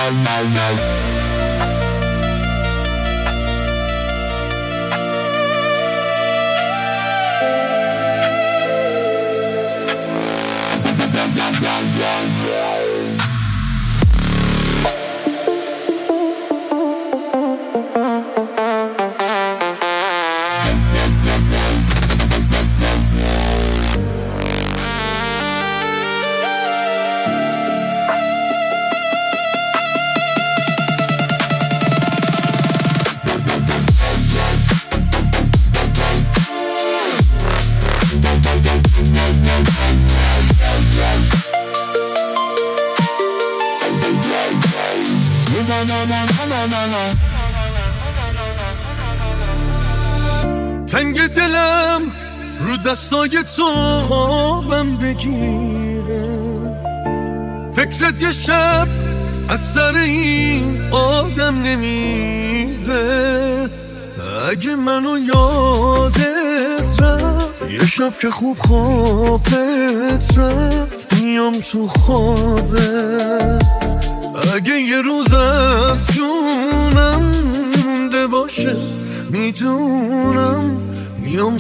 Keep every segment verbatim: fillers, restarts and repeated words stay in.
تنگ دلم رو دستای تو خوابم بگیره، فکرت یه شب از سر این آدم نمیره. اگه منو یادت رفت یه شب که خوب خوابت رفت، میام تو خوابت. اگه یه روز از جونم مونده باشه، میدونم میام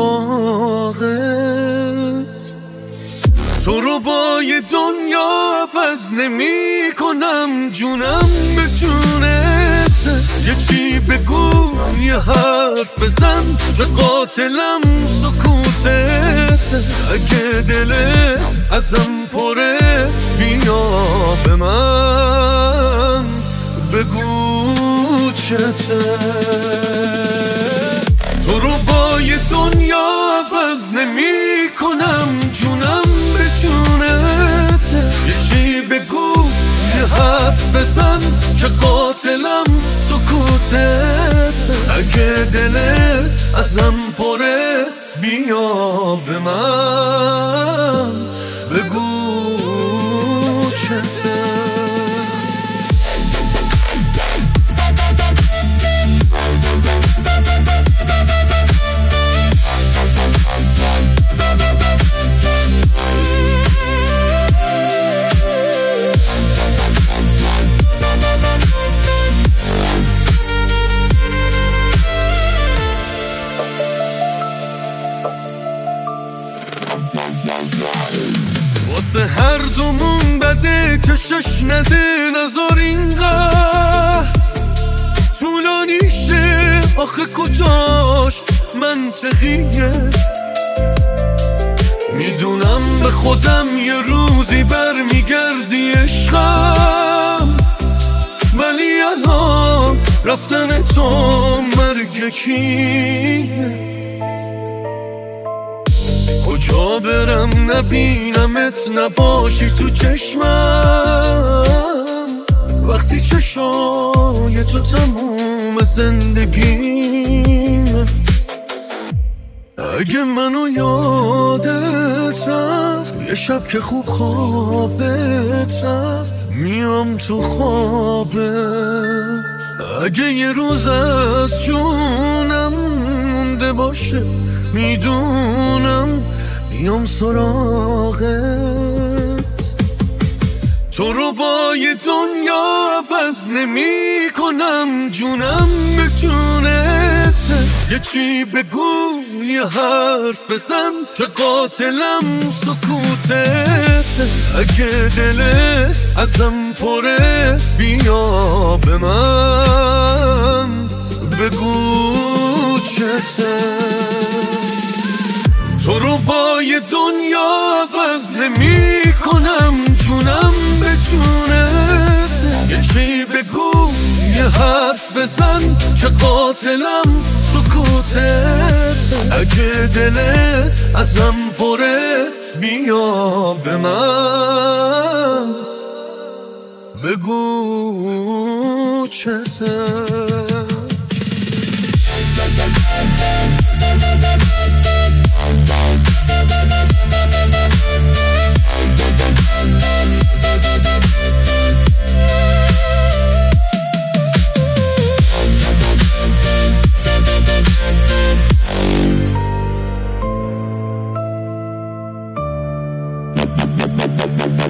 سراغت. تو رو با یه دنیا عوض نمی کنم، جونم به جونت. یه چی بگو یه حرف بزن، چه قاتلم سکوتت. اگه دلت ازم پره بیا به من بگو چته. تو رو با یه دنیا عوض نمی کنم، جونم به جونت. یه چی بگو یه حرف بزن، که قاتلم سکوتت. اگه دلت ازم پره بیا به من بگو چته. واسه هر دومون بده که شش نده، نذار اینقدر طولانی شه. آخه کجاش منطقیه؟ میدونم به خودم یه روزی برمیگردی عشقم، ولی الان رفتن تو مرگ کیه؟ کجا برم نبینمت، نباشی تو چشمم، وقتی چشای تو تموم زندگیم. اگه منو یادت رفت یه شب که خوب خوابت رفت، میام تو خوابت. اگه یه روز از جونم مونده باشه، میدونم میام سراغت. تو رو با یه دنیا عوض نمی کنم، جونم به جونت. یه چی بگو یه حرف بزن، که قاتلم سکوتت. اگه دلت ازم پره بیا به من بگو چته. تو رو با یه دنیا عوض نمی کنم، جونم به جونت. یه چی بگو یه حرف بزن، که قاتلم سکوتت. اگه دلت ازم پره بیا به من بگو چته. Bye.